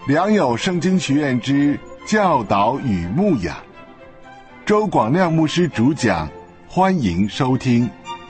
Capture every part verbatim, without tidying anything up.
良友圣经学院之教导与牧养，周广亮牧师主讲，欢迎收听。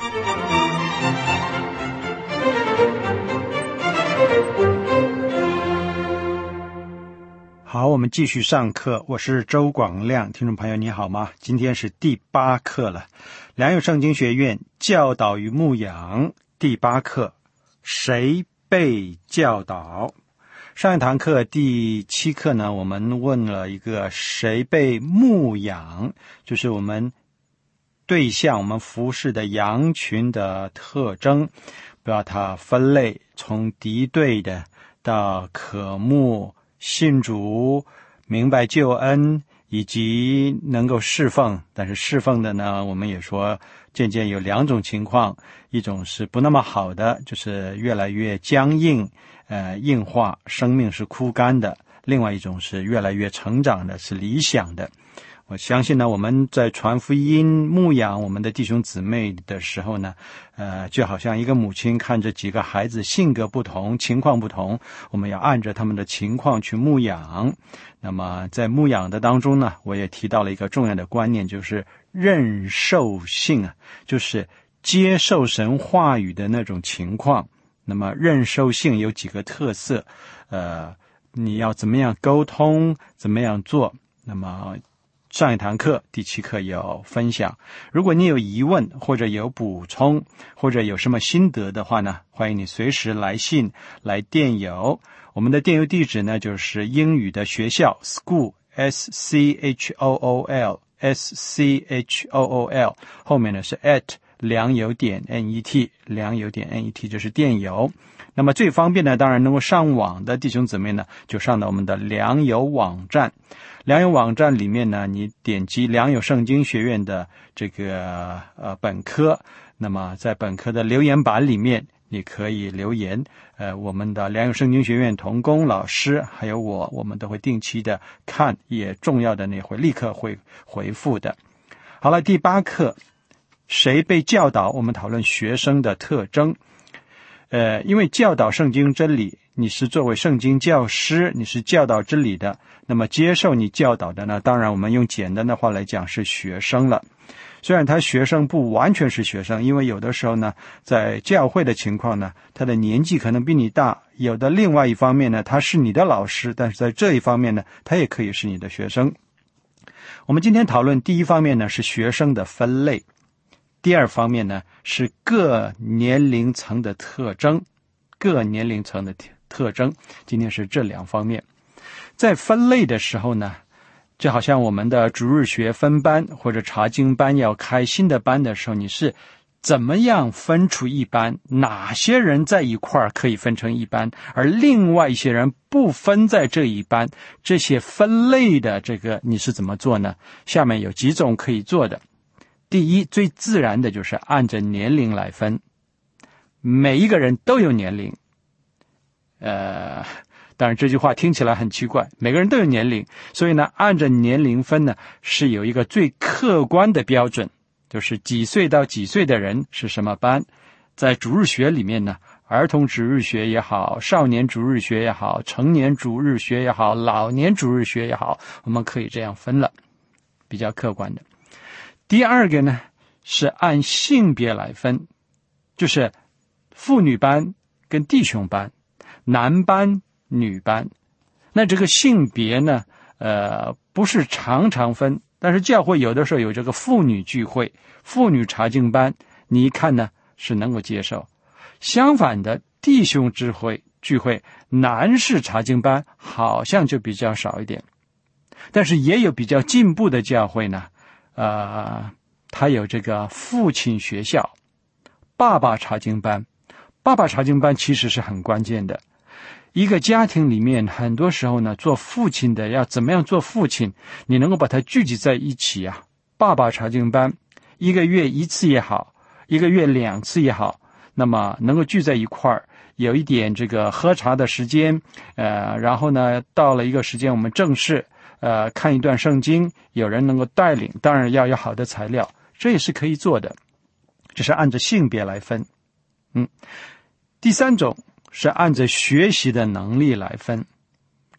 好，我们继续上课，我是周广亮，听众朋友你好吗？今天是第八课了，良友圣经学院教导与牧养第八课，谁被教导？上一堂课第七课呢，我们问了一个谁被牧养，就是我们对象我们服侍的羊群的特征，不要它分类，从敌对的到渴慕信主明白救恩以及能够侍奉，但是侍奉的呢，我们也说渐渐有两种情况，一种是不那么好的，就是越来越僵硬呃，硬化，生命是枯干的，另外一种是越来越成长的，是理想的。我相信呢，我们在传福音牧养我们的弟兄姊妹的时候呢，呃，就好像一个母亲看着几个孩子性格不同，情况不同，我们要按着他们的情况去牧养。那么在牧养的当中呢，我也提到了一个重要的观念，就是认受性啊，就是接受神话语的那种情况。那么认受性有几个特色，呃，你要怎么样沟通，怎么样做。那么上一堂课第七课有分享，如果你有疑问或者有补充或者有什么心得的话呢，欢迎你随时来信来电邮。我们的电邮地址呢，就是英语的学校 school s c h o o l s c h o o l 后面呢是 at良友点 net 良友点 net 就是电邮。那么最方便的当然能够上网的弟兄姊妹呢，就上到我们的良友网站。良友网站里面呢，你点击良友圣经学院的这个呃本科，那么在本科的留言板里面你可以留言，呃我们的良友圣经学院同工老师还有我我们都会定期的看，也重要的那会立刻会回复的。好了，第八课谁被教导，我们讨论学生的特征。呃，因为教导圣经真理，你是作为圣经教师，你是教导真理的，那么接受你教导的呢，当然我们用简单的话来讲是学生了。虽然他学生不完全是学生，因为有的时候呢，在教会的情况呢，他的年纪可能比你大，有的另外一方面呢，他是你的老师，但是在这一方面呢，他也可以是你的学生。我们今天讨论第一方面呢，是学生的分类。第二方面呢，是各年龄层的特征，各年龄层的特征，今天是这两方面。在分类的时候呢，就好像我们的主日学分班或者查经班要开新的班的时候，你是怎么样分出一班，哪些人在一块儿可以分成一班，而另外一些人不分在这一班，这些分类的这个你是怎么做呢？下面有几种可以做的。第一，最自然的就是按着年龄来分，每一个人都有年龄。呃，当然这句话听起来很奇怪，每个人都有年龄，所以呢，按着年龄分呢，是有一个最客观的标准，就是几岁到几岁的人是什么班。在主日学里面呢，儿童主日学也好，少年主日学也好，成年主日学也好，老年主日学也好，我们可以这样分了，比较客观的。第二个呢，是按性别来分，就是妇女班跟弟兄班，男班女班。那这个性别呢，呃，不是常常分，但是教会有的时候有这个妇女聚会，妇女查经班，你一看呢是能够接受。相反的，弟兄聚会聚会，男士查经班好像就比较少一点。但是也有比较进步的教会呢，呃，他有这个父亲学校，爸爸查经班。爸爸查经班其实是很关键的。一个家庭里面，很多时候呢，做父亲的要怎么样做父亲，你能够把它聚集在一起啊。爸爸查经班，一个月一次也好，一个月两次也好，那么能够聚在一块儿，有一点这个喝茶的时间，呃，然后呢，到了一个时间我们正式呃看一段圣经，有人能够带领，当然要有好的材料，这也是可以做的。这是按照性别来分。嗯，第三种是按照学习的能力来分，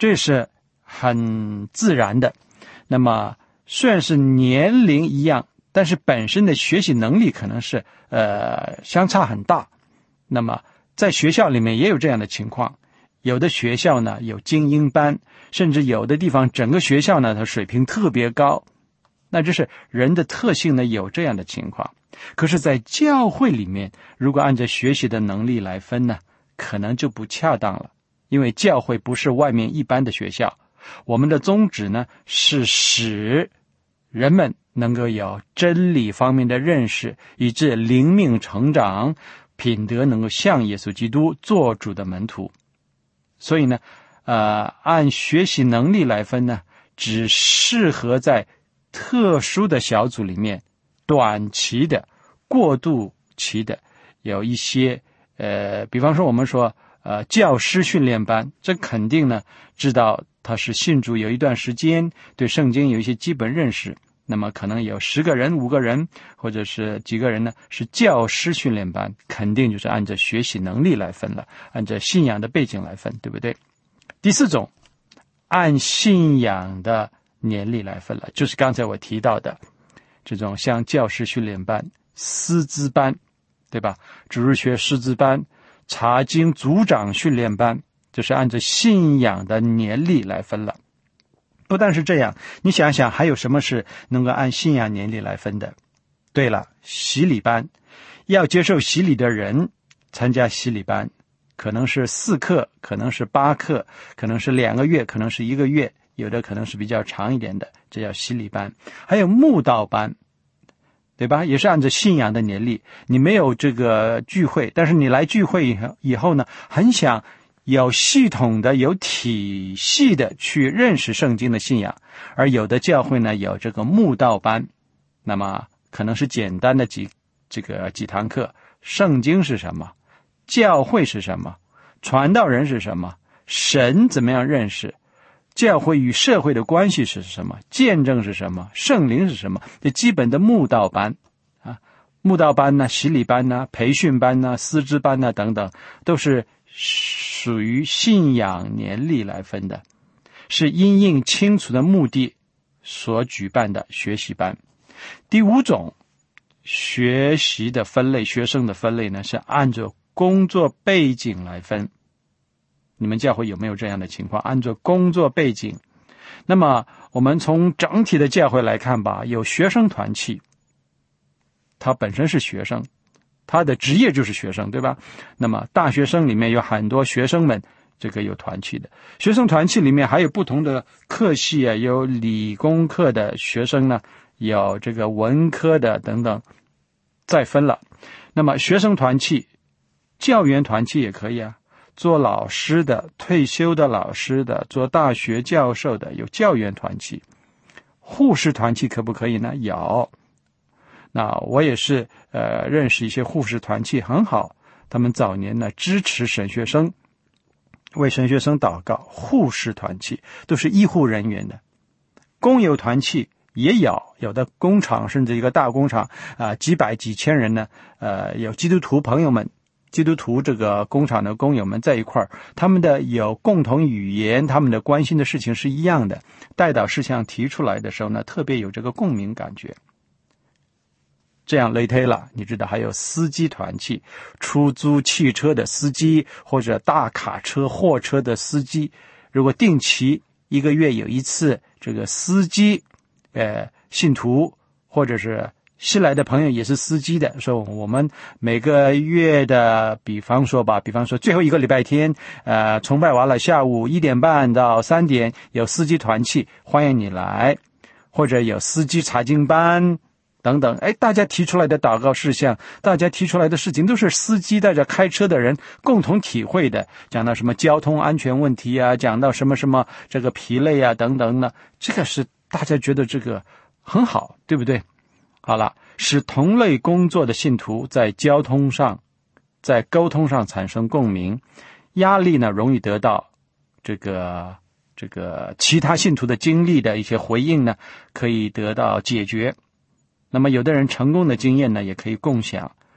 这是很自然的。那么虽然是年龄一样，但是本身的学习能力可能是呃相差很大。那么在学校里面也有这样的情况，有的学校呢有精英班，甚至有的地方整个学校呢它水平特别高。那这是人的特性呢，有这样的情况。可是在教会里面，如果按照学习的能力来分呢，可能就不恰当了。因为教会不是外面一般的学校，我们的宗旨呢是使人们能够有真理方面的认识，以致灵命成长，品德能够像耶稣基督做主的门徒。所以呢呃，按学习能力来分呢，只适合在特殊的小组里面，短期的、过渡期的，有一些呃，比方说我们说呃教师训练班，这肯定呢知道他是信主有一段时间，对圣经有一些基本认识，那么可能有十个人、五个人或者是几个人呢是教师训练班，肯定就是按照学习能力来分了，按照信仰的背景来分，对不对？第四种，按信仰的年历来分了，就是刚才我提到的这种像教师训练班、师资班，对吧？主日学师资班、查经组长训练班，就是按照信仰的年历来分了。不但是这样，你想想还有什么是能够按信仰年历来分的？对了，洗礼班，要接受洗礼的人参加洗礼班，可能是四课，可能是八课，可能是两个月，可能是一个月，有的可能是比较长一点的，这叫洗礼班。还有慕道班，对吧？也是按照信仰的年历，你没有这个聚会，但是你来聚会以后以后呢，很想有系统的、有体系的去认识圣经的信仰。而有的教会呢有这个慕道班，那么可能是简单的几这个几堂课，圣经是什么，教会是什么，传道人是什么，神怎么样认识，教会与社会的关系是什么，见证是什么，圣灵是什么，这基本的慕道班啊，慕道班呢、洗礼班呢、培训班呢、师资班呢等等，都是属于信仰年历来分的，是因应清楚的目的所举办的学习班。第五种学习的分类，学生的分类呢，是按照工作背景来分。你们教会有没有这样的情况？按照工作背景，那么我们从整体的教会来看吧，有学生团契，他本身是学生，他的职业就是学生，对吧？那么大学生里面有很多学生们这个有团契的，学生团契里面还有不同的科系啊，有理工科的学生呢，有这个文科的等等，再分了。那么学生团契、教员团契也可以啊，做老师的、退休的老师的、做大学教授的，有教员团契。护士团契可不可以呢？有。那我也是呃认识一些护士团契很好，他们早年呢支持神学生，为神学生祷告。护士团契都是医护人员的。工友团契也有，有的工厂甚至一个大工厂啊、呃，几百几千人呢，呃，有基督徒朋友们，基督徒这个工厂的工友们在一块儿，他们的有共同语言，他们的关心的事情是一样的，代祷事项提出来的时候呢，特别有这个共鸣感觉。这样类推了，你知道还有司机团契，出租汽车的司机或者大卡车、货车的司机，如果定期一个月有一次这个司机呃信徒或者是新来的朋友也是司机的，说我们每个月的比方说吧，比方说最后一个礼拜天呃崇拜完了下午一点半到三点有司机团契，欢迎你来，或者有司机查经班等等。哎，大家提出来的祷告事项，大家提出来的事情都是司机带着开车的人共同体会的，讲到什么交通安全问题啊，讲到什么什么这个疲累啊等等呢，这个是大家觉得这个很好，对不对？好了，使同类工作的信徒在交通上在沟通上产生共鸣，压力呢容易得到这个这个其他信徒的经历的一些回应呢可以得到解决。那么有的人成功的经验呢也可以共享，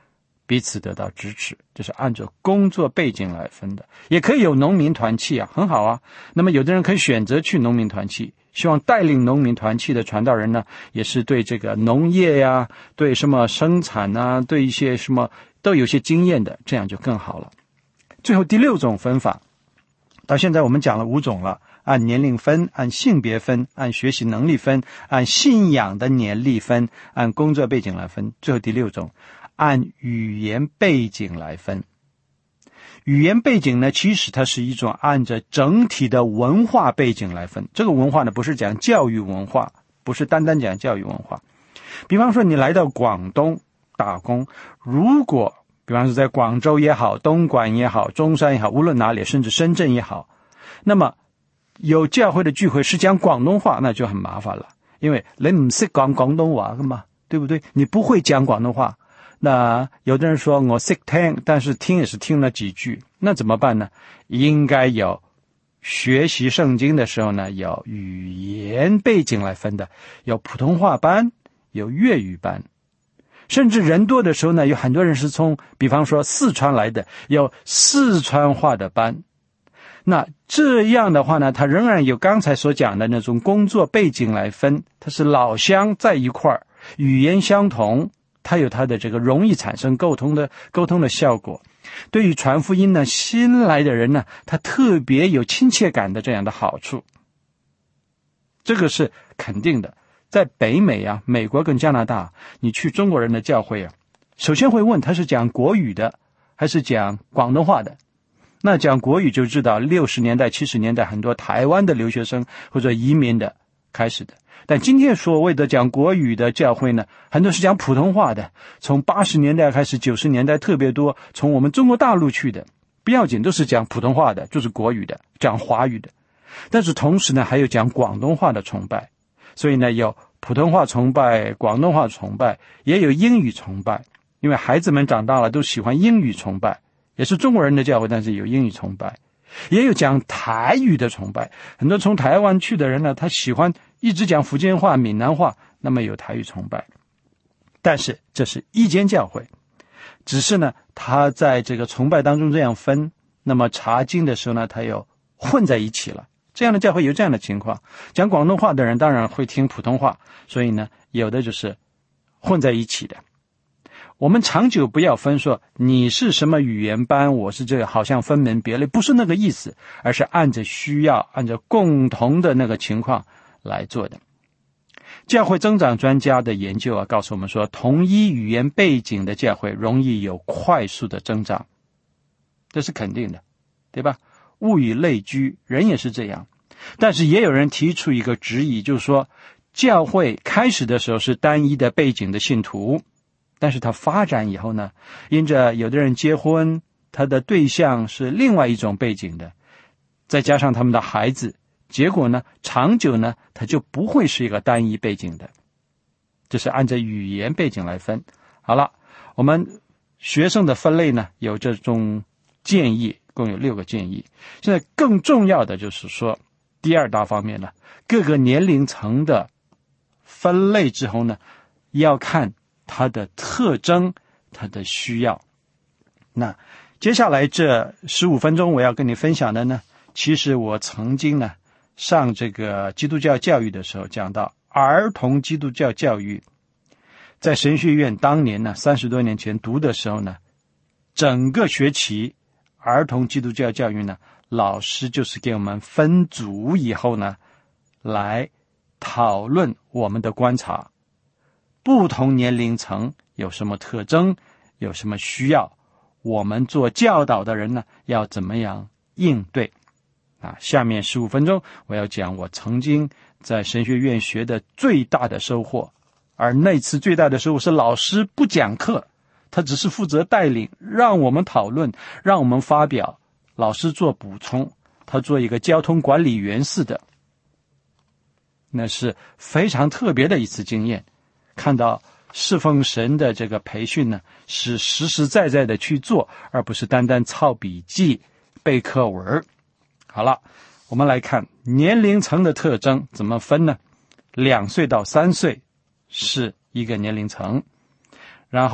彼此得到支持，这是按照工作背景来分的。也可以有农民团契啊，很好啊。那么有的人可以选择去农民团契，希望带领农民团契的传道人呢，也是对这个农业呀、对什么生产啊，对一些什么都有些经验的，这样就更好了。最后第六种分法，到现在我们讲了五种了，按年龄分，按性别分，按学习能力分，按信仰的年历分，按工作背景来分。最后第六种，按语言背景来分。语言背景呢，其实它是一种按着整体的文化背景来分。这个文化呢，不是讲教育文化，不是单单讲教育文化。比方说你来到广东打工，如果比方说在广州也好，东莞也好，中山也好，无论哪里，甚至深圳也好，那么有教会的聚会是讲广东话，那就很麻烦了，因为你不识講廣東話㗎嘛，對不對？你不會講廣東話。那有的人說我識聽，但是聽也是聽了幾句，那怎麼辦呢？應該有學習聖經的時候呢，有語言背景來分的，有普通話班，有粵語班。甚至人多的時候呢，有很多人是從比方說四川來的，有四川話的班。那這樣的話呢，它仍然有剛才所講的那種工作背景來分，它是老鄉在一塊兒，語言相同，它有它的這個容易產生溝通的溝通的效果。對於傳福音呢，新來的人呢，他特別有親切感的這樣的好處，這個是肯定的。在北美啊，美國跟加拿大，你去中國人的教會啊，首先會問他是講國語的還是講廣東話的。那講國語就知道六十年代七十年代很多台灣的留學生或者移民的開始的。但今天所謂的講國語的教會呢，很多是講普通話的，從八十年代開始九十年代特別多從我們中國大陸去的，不要緊，都是講普通話的，就是國語的，講華語的。但是同時呢，還有講廣東話的崇拜，所以呢，有普通話崇拜，廣東話崇拜，也有英語崇拜，因為孩子們長大了都喜歡英語崇拜，也是中國人的教會，但是有英語崇拜，也有講台語的崇拜。很多從台灣去的人呢，他喜歡一直講福建話、閩南話，那麼有台語崇拜。但是這是一間教會，只是呢，他在這個崇拜當中這樣分，那麼查經的時候呢，他又混在一起了。這樣的教會有這樣的情況，講廣東話的人當然會聽普通話，所以呢，有的就是混在一起的。我們長久不要分說你是什麼語言班，我是這個，好像分門別類，不是那個意思，而是按着需要，按照共同的那個情況來做的。教會增長專家的研究啊，告訴我們說，同一語言背景的教會容易有快速的增長，這是肯定的，對吧？物以類聚，人也是這樣。但是也有人提出一個質疑，就是說教會開始的時候是單一的背景的信徒，但是他發展以後呢，因着有的人結婚，他的對象是另外一種背景的，再加上他們的孩子，結果呢，長久呢，他就不會是一個單一背景的。這是按照語言背景來分。好了，我們學生的分類呢，有這種建議，共有六個建議。現在更重要的就是說，第二大方面呢，各個年齡層的分類之後呢，要看它的特徵，它的需要。那接下來這十五分鐘我要跟你分享的呢，其實我曾經呢上這個基督教教育的時候講到兒童基督教教育，在神學院當年呢三十多年前讀的時候呢，整個學期兒童基督教教育呢，老師就是給我們分組以後呢，來討論我們的觀察，不同年齡層有什麼特徵，有什麼需要，我們做教導的人呢，要怎麼樣應對啊？下面十五分鐘我要講我曾經在神學院學的最大的收穫，而那次最大的收穫是老師不講課，他只是負責帶領，讓我們討論，讓我們發表，老師做補充，他做一個交通管理員似的。那是非常特別的一次經驗，看到侍奉神的這個培訓呢，是實實在在的去做，而不是單單抄筆記背課文。好了，我們來看年齡層的特徵怎麼分呢？兩歲到三歲是一個年齡層，然後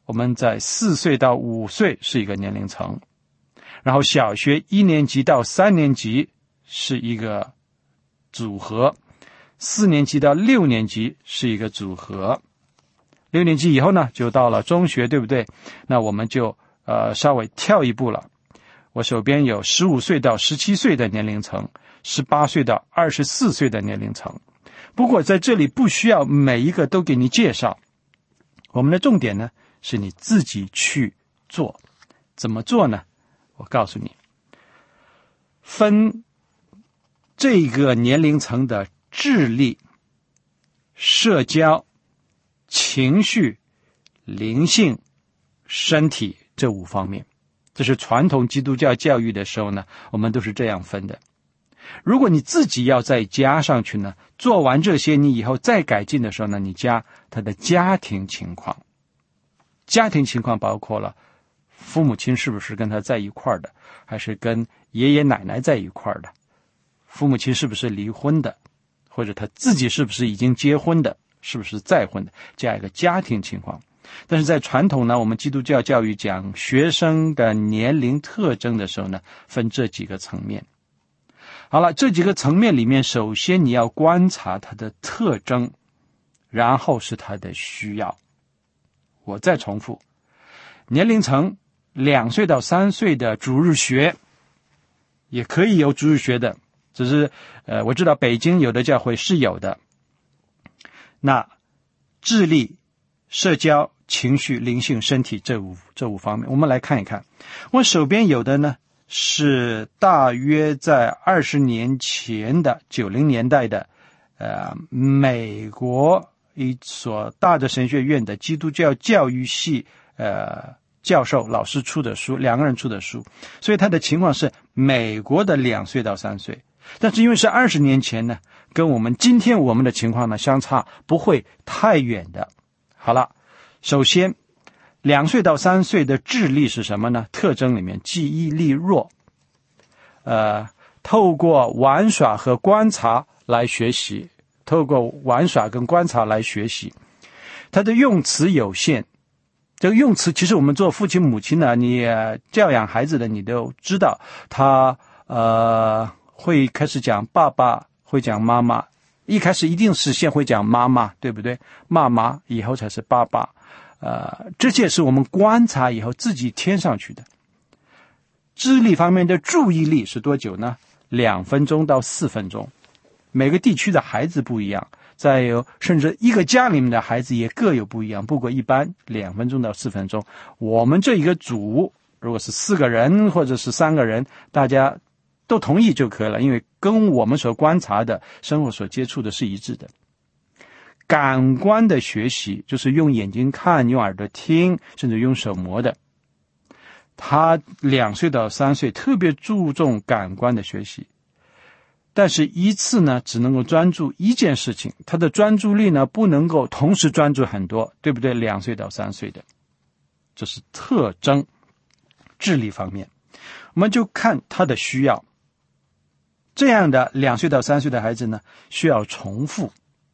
我们在四岁到五岁是一个年龄层，然后小学一年级到三年级是一个组合，四年级到六年级是一个组合，六年级以后呢就到了中学，对不对？那我们就呃稍微跳一步了。我手边有十五岁到十七岁的年龄层，十八岁到二十四岁的年龄层。不过在这里不需要每一个都给你介绍，我们的重点呢是你自己去做。怎么做呢？我告诉你，分这个年龄层的智力、社交、情绪、灵性、身体这五方面。这是传统基督教教育的时候呢，我们都是这样分的。如果你自己要再加上去呢，做完这些你以后再改进的时候呢，你加他的家庭情况。家庭情况包括了父母亲是不是跟他在一块儿的，还是跟爷爷奶奶在一块儿的，父母亲是不是离婚的，或者他自己是不是已经结婚的，是不是再婚的，加一个家庭情况。但是在传统呢，我们基督教教育讲学生的年龄特征的时候呢，分这几个层面。好了，这几个层面里面，首先你要观察他的特征，然后是他的需要。我再重复，年龄层两岁到三岁的主日学，也可以有主日学的，只是呃，我知道北京有的教会是有的。那智力、社交、情绪、灵性、身体这五这五方面，我们来看一看。我手边有的呢是大约在二十年前的九零年代的，呃，美国一所大的神学院的基督教教育系呃教授老师出的书，两个人出的书，所以他的情况是美国的两岁到三岁，但是因为是二十年前呢，跟我们今天我们的情况呢相差不会太远的。好了，首先两岁到三岁的智力是什么呢？特征里面记忆力弱，呃，透过玩耍和观察来学习，透过玩耍跟观察来学习，他的用词有限。这个用词其实我们做父亲母亲呢，你教养孩子的你都知道，他呃会开始讲爸爸，会讲妈妈，一开始一定是先会讲妈妈，对不对？妈妈以后才是爸爸。呃，这些是我们观察以后自己添上去的。智力方面的注意力是多久呢？两分钟到四分钟。每个地区的孩子不一样，再有甚至一个家里面的孩子也各有不一样。不过一般两分钟到四分钟。我们这一个组如果是四个人或者是三个人，大家都同意就可以了，因为跟我们所观察的生活所接触的是一致的。感官的学习就是用眼睛看，用耳朵听，甚至用手摸的。他两岁到三岁特别注重感官的学习，但是一次呢只能够专注一件事情，他的专注力呢不能够同时专注很多，对不对？两岁到三岁的，这是特征。智力方面，我们就看他的需要。这样的两岁到三岁的孩子呢，需要重复。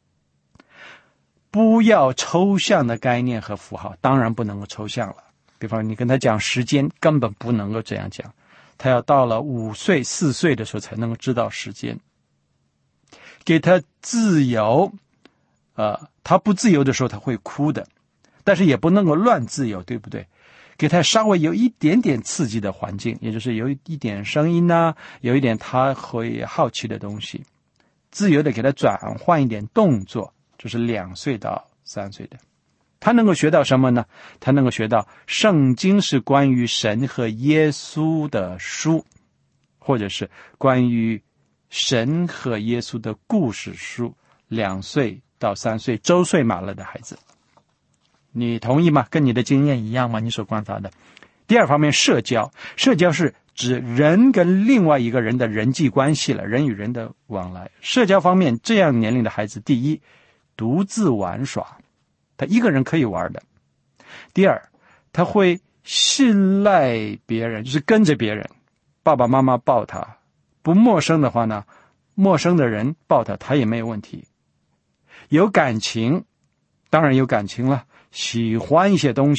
不要抽象的概念和符号，当然不能够抽象了。比方你跟他讲时间，根本不能够这样讲，他要到了五岁四岁的时候才能够知道时间。给他自由，呃，他不自由的时候他会哭的，但是也不能够乱自由，对不对？给他稍微有一点点刺激的环境，也就是有一点声音啊，有一点他会好奇的东西，自由的给他转换一点动作，就是两岁到三岁的。他能够学到什么呢？他能够学到圣经是关于神和耶稣的书，或者是关于神和耶稣的故事书。两岁到三岁周岁满了的孩子，你同意吗？跟你的经验一样吗？你所观察的。第二方面，社交。社交是指人跟另外一个人的人际关系了，人与人的往来。社交方面，这样年龄的孩子，第一，独自玩耍，他一个人可以玩的。第二，他会信赖别人，就是跟着别人，爸爸妈妈抱他，不陌生的话呢，陌生的人抱他，他也没有问题。有感情，当然有感情了，喜欢一些东西，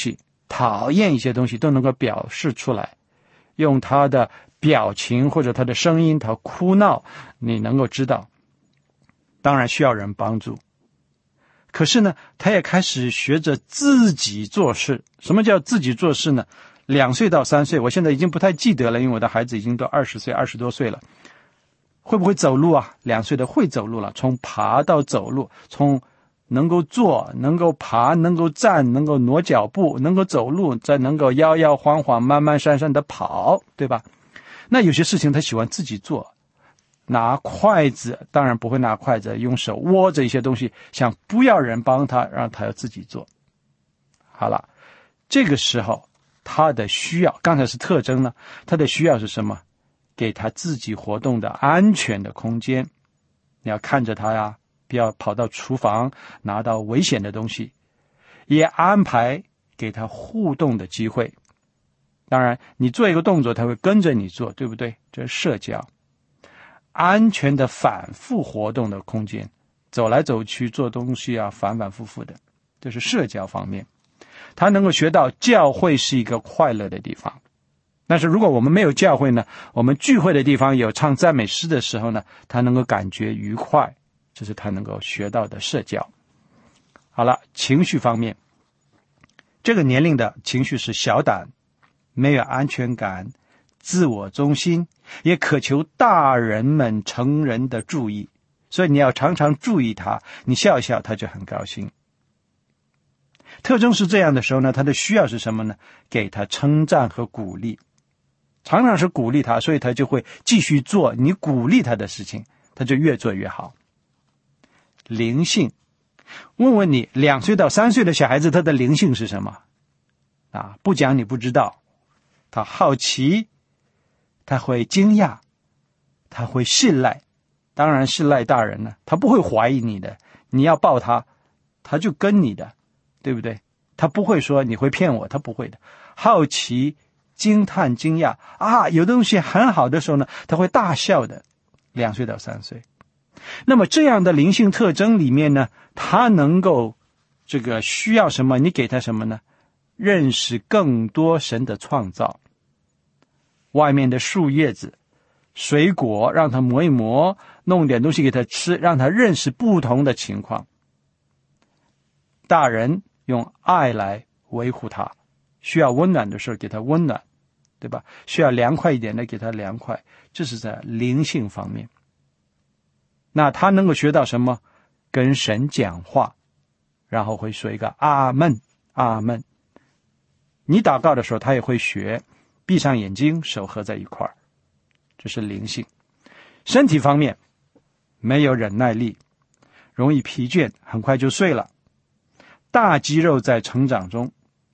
讨厌一些东西都能够表示出来，用他的表情或者他的声音，他哭闹，你能够知道。当然需要人帮助，可是呢，他也开始学着自己做事。什么叫自己做事呢？两岁到三岁，我现在已经不太记得了，因为我的孩子已经都二十岁、二十多岁了。会不会走路啊？两岁的会走路了，从爬到走路，从能够坐、能够爬、能够站、能够挪脚步、能够走路，再能够摇摇晃晃、慢慢姗姗的跑，对吧？那有些事情他喜欢自己做。拿筷子，当然不会拿筷子，用手握着一些东西，想不要人帮他，让他要自己做。好了，这个时候他的需要，刚才是特征呢，他的需要是什么？给他自己活动的安全的空间。你要看着他呀，不要跑到厨房拿到危险的东西，也安排给他互动的机会。当然你做一个动作他会跟着你做，对不对？这是社交。安全的反复活动的空间，走来走去做东西啊，反反复复的，这是社交方面。他能够学到教会是一个快乐的地方。但是如果我们没有教会呢，我们聚会的地方有唱赞美诗的时候呢，他能够感觉愉快，这是他能够学到的社交。好了，情绪方面，这个年龄的情绪是小胆，没有安全感，自我中心，也渴求大人们成人的注意，所以你要常常注意他，你笑一笑他就很高兴。特征是这样的时候呢，他的需要是什么呢？给他称赞和鼓励，常常是鼓励他，所以他就会继续做你鼓励他的事情，他就越做越好。灵性，问问你两岁到三岁的小孩子，他的灵性是什么啊？不讲你不知道，他好奇，他会惊讶，他会信赖，当然信赖大人了，他不会怀疑你的，你要抱他，他就跟你的，对不对？他不会说你会骗我，他不会的。好奇、惊叹、惊讶啊，有东西很好的时候呢，他会大笑的。两岁到三岁，那么这样的灵性特征里面呢，他能够这个需要什么？你给他什么呢？认识更多神的创造。外面的树叶子、水果，让他磨一磨，弄点东西给他吃，让他认识不同的情况。大人用爱来维护他，需要温暖的时候给他温暖，对吧？需要凉快一点的给他凉快，这是在灵性方面。那他能够学到什么？跟神讲话，然后会说一个阿们阿们。你祷告的时候他也会学，闭上眼睛，手合在一块儿，这是灵性。身体方面，没有忍耐力，容易疲倦，很快就睡了。大肌肉在成长中，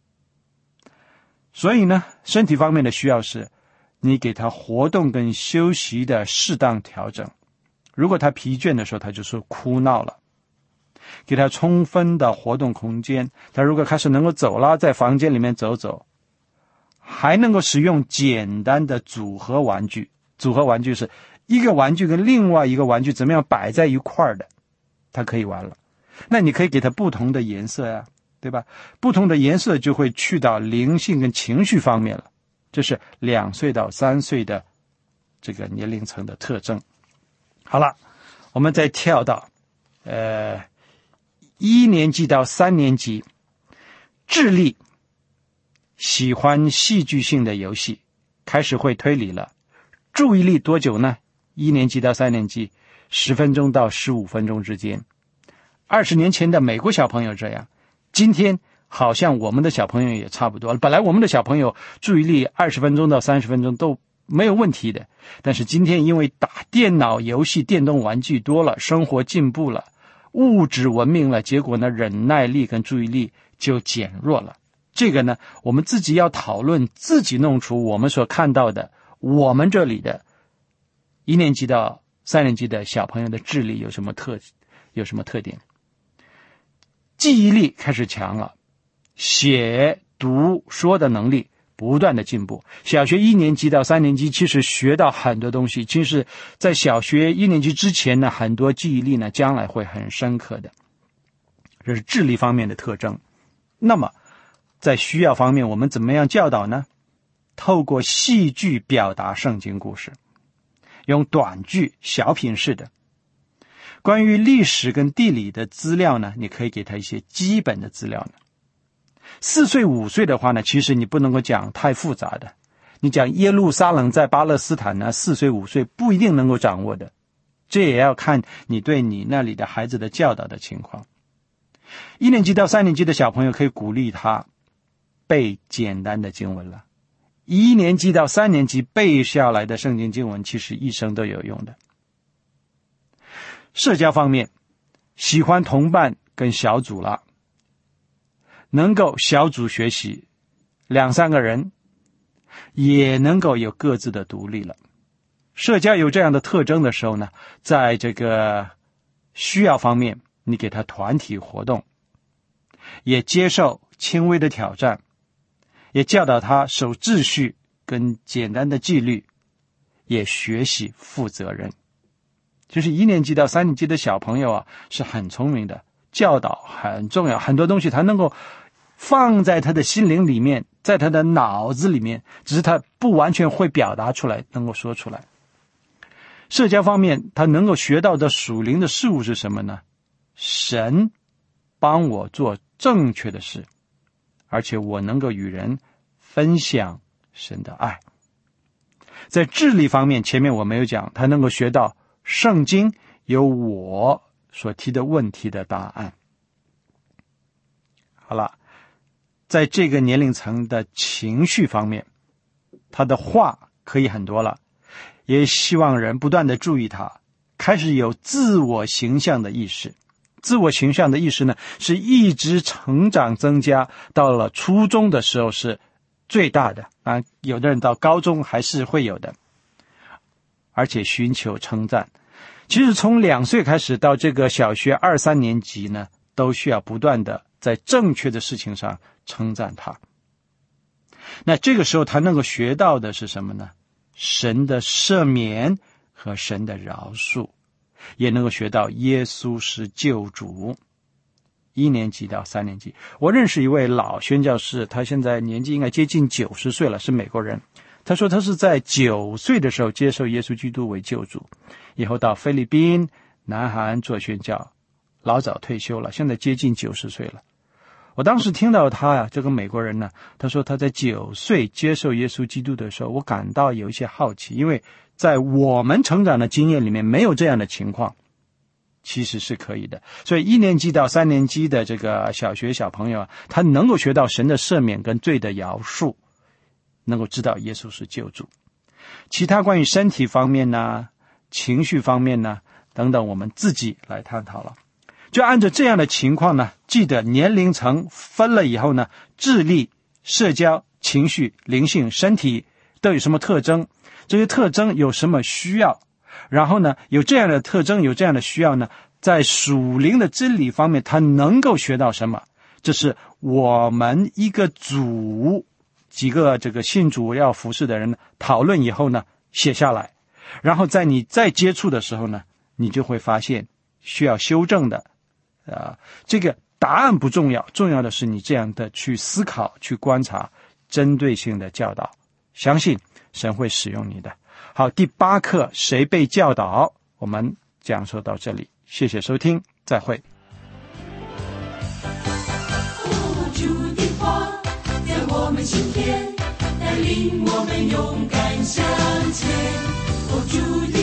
所以呢，身体方面的需要是你给他活动跟休息的适当调整。如果他疲倦的时候，他就说哭闹了，给他充分的活动空间。他如果开始能够走了，在房间里面走走，还能够使用简单的组合玩具。组合玩具是一个玩具跟另外一个玩具怎么样摆在一块儿的，他可以玩了。那你可以给他不同的颜色呀，对吧？不同的颜色就会去到灵性跟情绪方面了。这是两岁到三岁的这个年龄层的特征。好了，我们再跳到呃一年级到三年级，智力，喜欢戏剧性的游戏，开始会推理了。注意力多久呢？一年级到三年级，十分钟到十五分钟之间。二十年前的美国小朋友这样，今天好像我们的小朋友也差不多。本来我们的小朋友注意力二十分钟到三十分钟都没有问题的，但是今天因为打电脑游戏、电动玩具多了，生活进步了，物质文明了，结果呢，忍耐力跟注意力就减弱了。这个呢，我们自己要讨论，自己弄出我们所看到的，我们这里的一年级到三年级的小朋友的智力有什么特有什么特点。记忆力开始强了，写读说的能力不断的进步。小学一年级到三年级其实学到很多东西，其实在小学一年级之前呢，很多记忆力呢将来会很深刻的，这是智力方面的特征。那么在需要方面我们怎么样教导呢？透过戏剧表达圣经故事，用短剧小品式的。关于历史跟地理的资料呢，你可以给他一些基本的资料呢。四岁五岁的话呢，其实你不能够讲太复杂的，你讲耶路撒冷在巴勒斯坦呢，四岁五岁不一定能够掌握的，这也要看你对你那里的孩子的教导的情况。一年级到三年级的小朋友可以鼓励他背简单的经文了，一年级到三年级背下来的圣经经文其实一生都有用的。社交方面，喜欢同伴跟小组了，能够小组学习，两三个人也能够有各自的独立了。社交有这样的特征的时候呢，在这个需要方面，你给他团体活动，也接受轻微的挑战，也教导他守秩序跟简单的纪律，也学习负责任。就是一年级到三年级的小朋友啊，是很聪明的，教导很重要，很多东西他能够放在他的心灵里面，在他的脑子里面，只是他不完全会表达出来，能够说出来。社交方面，他能够学到的属灵的事物是什么呢？神帮我做正确的事，而且我能够与人分享神的爱。在智力方面，前面我没有讲，他能够学到圣经有我所提的问题的答案。好了，在这个年龄层的情绪方面，他的话可以很多了，也希望人不断的注意他，开始有自我形象的意识。自我形象的意识呢，是一直成长增加，到了初中的时候是最大的啊，有的人到高中还是会有的。而且寻求称赞，其实从两岁开始到这个小学二三年级呢，都需要不断的在正确的事情上称赞他。那这个时候他能够学到的是什么呢？神的赦免和神的饶恕，也能够学到耶稣是救主。一年级到三年级，我认识一位老宣教士，他现在年纪应该接近九十岁了，是美国人。他说他是在九岁的时候接受耶稣基督为救主，以后到菲律宾、南韩做宣教，老早退休了，现在接近九十岁了。我当时听到他呀、啊，这个美国人呢，他说他在九岁接受耶稣基督的时候，我感到有一些好奇，因为在我们成长的经验里面没有这样的情况，其实是可以的。所以一年级到三年级的这个小学小朋友啊，他能够学到神的赦免跟罪的饶恕，能够知道耶稣是救主。其他关于身体方面呢、情绪方面呢等等，我们自己来探讨了。就按照这样的情况呢，记得年龄层分了以后呢，智力、社交、情绪、灵性、身体都有什么特征，这些特征有什么需要，然后呢，有这样的特征，有这样的需要呢，在属灵的真理方面他能够学到什么，这是我们一个组几个这个信主要服侍的人讨论以后呢，写下来，然后在你再接触的时候呢，你就会发现需要修正的啊，这个答案不重要，重要的是你这样的去思考、去观察，针对性的教导，相信神会使用你的。好，第八课谁被教导，我们讲述到这里，谢谢收听，再会。 主的话在我们心田，带领我们勇敢向前。主的